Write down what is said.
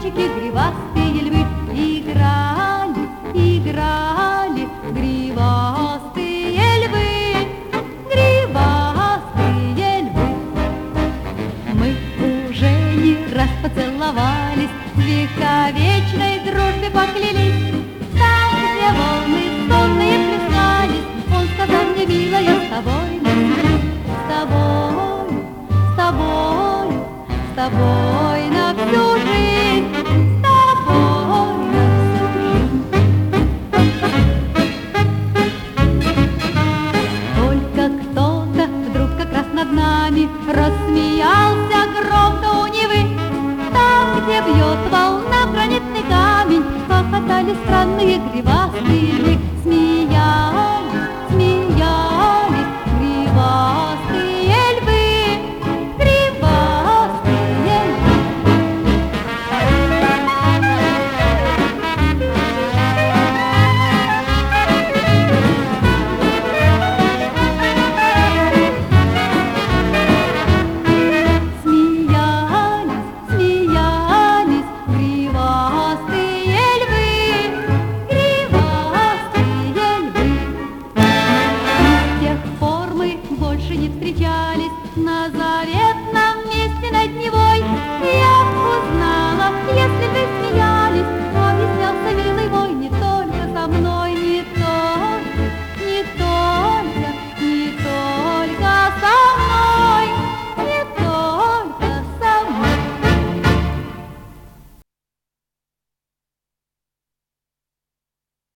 мальчики, гривастые львы. Играли, играли, гривастые львы, гривастые львы. Мы уже не раз поцеловались, в вековечной дружбе поклялись. Там, где волны сонные плескались, он сказал мне: милая, с тобой навсегда. С тобой, с тобой, с тобой на всю жизнь, с тобой на всю жизнь. Только кто-то вдруг как раз над нами рассмеялся громко у Невы. Там, где бьет волна гранитный камень, хохотали странные гривастые львы.